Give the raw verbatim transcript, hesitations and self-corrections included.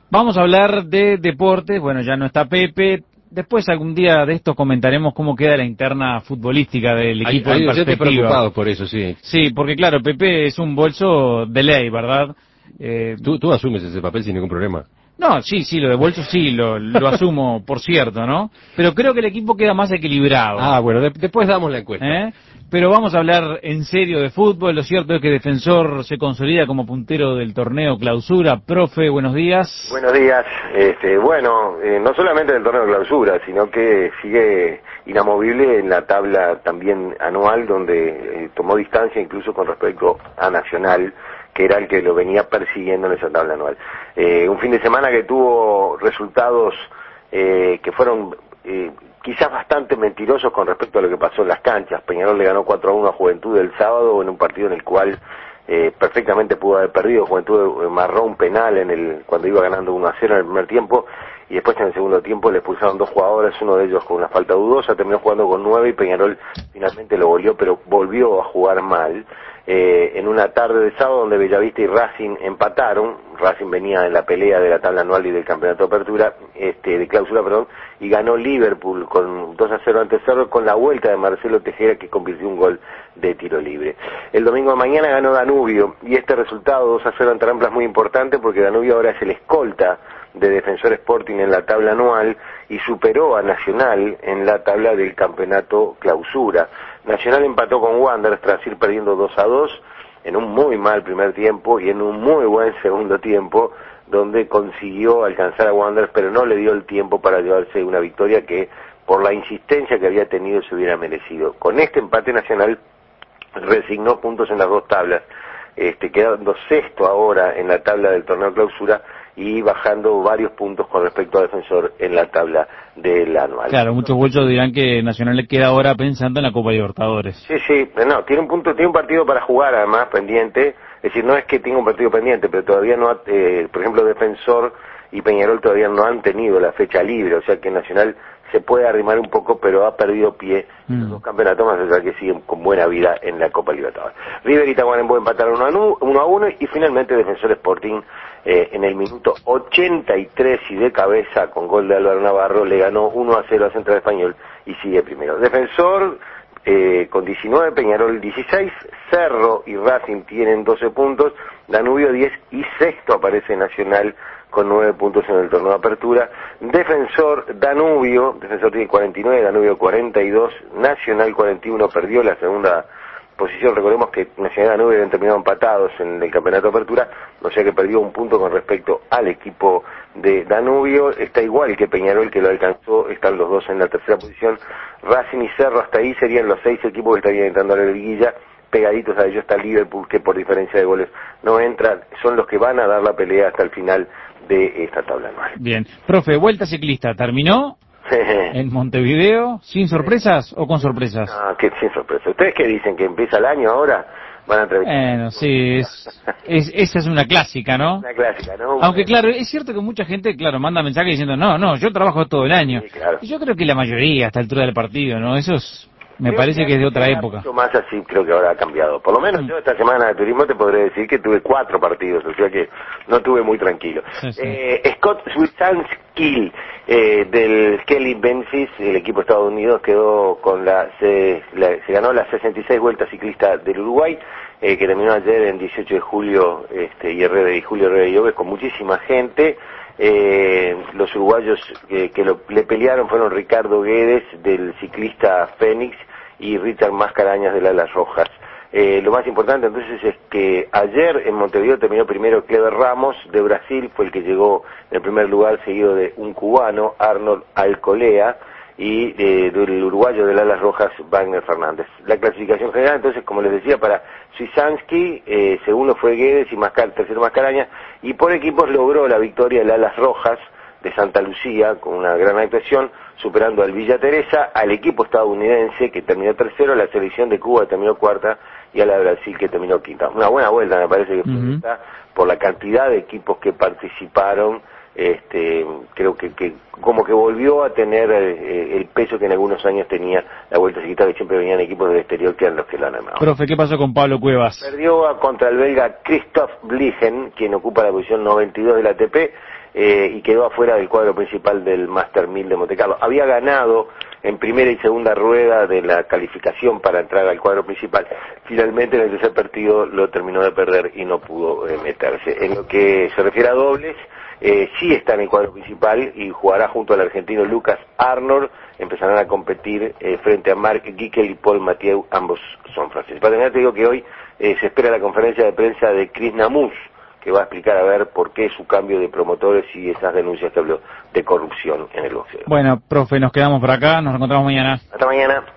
Vamos a hablar de deportes. Bueno, ya no está Pepe. Después algún día de esto comentaremos cómo queda la interna futbolística del equipo Hay, hay en docentes perspectiva. preocupados por eso, sí. Sí, porque claro, Pepe es un bolso de ley, ¿verdad? Eh, Tú, tú asumes ese papel sin ningún problema. No, sí, sí, lo de bolso sí, lo, lo asumo, por cierto, ¿no? Pero creo que el equipo queda más equilibrado. Ah, bueno, de, después damos la encuesta. ¿Eh? Pero vamos a hablar en serio de fútbol. Lo cierto es que Defensor se consolida como puntero del torneo Clausura. Profe, buenos días. Buenos días. Este, bueno, eh, no solamente del torneo Clausura, sino que sigue inamovible en la tabla también anual, donde eh, tomó distancia incluso con respecto a Nacional, que era el que lo venía persiguiendo en esa tabla anual. Eh, un fin de semana que tuvo resultados eh, que fueron eh, quizás bastante mentirosos con respecto a lo que pasó en las canchas. Peñarol le ganó cuatro a uno a Juventud el sábado en un partido en el cual eh, perfectamente pudo haber perdido. Juventud marró un penal en el cuando iba ganando uno a cero en el primer tiempo, y después en el segundo tiempo le expulsaron dos jugadores, uno de ellos con una falta dudosa, terminó jugando con nueve y Peñarol finalmente lo volvió, pero volvió a jugar mal. Eh, en una tarde de sábado donde Bellavista y Racing empataron. Racing venía en la pelea de la tabla anual y del campeonato de apertura, este, de clausura, perdón, y ganó Liverpool con dos a cero ante Cerro, con la vuelta de Marcelo Tejera, que convirtió un gol de tiro libre. El domingo de mañana ganó Danubio, y este resultado dos a cero ante Rampla es muy importante porque Danubio ahora es el escolta de Defensor Sporting en la tabla anual y superó a Nacional en la tabla del campeonato clausura. Nacional empató con Wanderers tras ir perdiendo dos a dos en un muy mal primer tiempo y en un muy buen segundo tiempo, donde consiguió alcanzar a Wanderers, pero no le dio el tiempo para llevarse una victoria que, por la insistencia que había tenido, se hubiera merecido. Con este empate, Nacional resignó puntos en las dos tablas, este, quedando sexto ahora en la tabla del torneo clausura y bajando varios puntos con respecto a Defensor en la tabla del anual. Claro, muchos bolsos dirán que Nacional le queda ahora pensando en la Copa Libertadores. Sí, sí, no, tiene un punto, tiene un partido para jugar además pendiente, es decir, no es que tenga un partido pendiente, pero todavía no ha, eh, por ejemplo, Defensor y Peñarol todavía no han tenido la fecha libre, o sea que Nacional se puede arrimar un poco, pero ha perdido pie en mm. los dos campeonatos, más allá que siguen con buena vida en la Copa Libertadores. River y Tacuarembó empataron uno a uno y finalmente Defensor Sporting eh, en el minuto ochenta y tres y de cabeza con gol de Álvaro Navarro le ganó uno a cero a Central Español y sigue primero. Defensor eh, con diecinueve, Peñarol dieciséis, Cerro y Racing tienen doce puntos, Danubio diez y sexto aparece Nacional con nueve puntos en el torneo de apertura. Defensor Danubio, Defensor tiene cuarenta y nueve, Danubio cuarenta y dos, Nacional cuarenta y uno, perdió la segunda posición. Recordemos que Nacional y Danubio habían terminado empatados en el campeonato de apertura, o sea que perdió un punto con respecto al equipo de Danubio. Está igual que Peñarol, que lo alcanzó, están los dos en la tercera posición. Racing y Cerro hasta ahí serían los seis equipos que estarían entrando a la liguilla. Pegaditos a ellos está Liverpool, que por diferencia de goles no entra, son los que van a dar la pelea hasta el final de esta tabla anual. Bien, profe, Vuelta Ciclista, ¿terminó en Montevideo sin sorpresas o con sorpresas? No, que sin sorpresas. ¿Ustedes qué dicen? ¿Que empieza el año ahora? Van a entrevistar. Bueno, sí, es, es, esa es una clásica, ¿no? Una clásica, ¿no? Aunque claro, es cierto que mucha gente, claro, manda mensajes diciendo, no, no, yo trabajo todo el año. Sí, claro. Y yo creo que la mayoría a esta altura del partido, ¿no? Eso es... Me creo parece que, que es de otra época. Mucho más así, creo que ahora ha cambiado. Por lo menos yo esta semana de turismo te podré decir que tuve cuatro partidos, o sea que no tuve muy tranquilo. Sí, sí. Eh, Scott Swisanski eh, del Kelly Bencis, el equipo de Estados Unidos, quedó con la se, la, se ganó las sesenta y seis vueltas ciclistas del Uruguay, eh, que terminó ayer en dieciocho de julio, este, y Herrera y Julio Herrera y Lloves, con muchísima gente. Eh, los uruguayos que, que lo, le pelearon fueron Ricardo Guedes del ciclista Fénix y Richard Mascarañas de Alas Rojas. Eh, lo más importante entonces es que ayer en Montevideo terminó primero Cleber Ramos de Brasil, fue el que llegó en el primer lugar, seguido de un cubano, Arnold Alcolea, y eh, del uruguayo de Alas Rojas, Wagner Fernández. La clasificación general, entonces, como les decía, para Swisanski, eh, segundo fue Guedes y Mascar, tercero Mascaraña, y por equipos logró la victoria del Alas Rojas de Santa Lucía, con una gran actuación, superando al Villa Teresa, al equipo estadounidense, que terminó tercero, la selección de Cuba, que terminó cuarta, y a la de Brasil, que terminó quinta. Una buena vuelta, me parece que fue uh-huh. esta, por la cantidad de equipos que participaron. Este, creo que, que como que volvió a tener eh, el peso que en algunos años tenía la Vuelta Ciclista, que siempre venían equipos del exterior que eran los que lo han armado. Profe, ¿qué pasó con Pablo Cuevas? Perdió a, contra el belga Christoph Bliegen, quien ocupa la posición noventa y dos del A T P. eh, y quedó afuera del cuadro principal del Master mil de Montecarlo. Había ganado en primera y segunda rueda de la calificación para entrar al cuadro principal. Finalmente en el tercer partido lo terminó de perder y no pudo eh, meterse. En lo que se refiere a dobles, eh, sí está en el cuadro principal y jugará junto al argentino Lucas Arnold. Empezarán a competir eh, frente a Marc Gickel y Paul Mathieu, ambos son franceses. Para terminar te digo que hoy eh, se espera la conferencia de prensa de Chris Namus, que va a explicar a ver por qué su cambio de promotores y esas denuncias que habló de corrupción en el boxeo. Bueno, profe, nos quedamos por acá, nos encontramos mañana. Hasta mañana.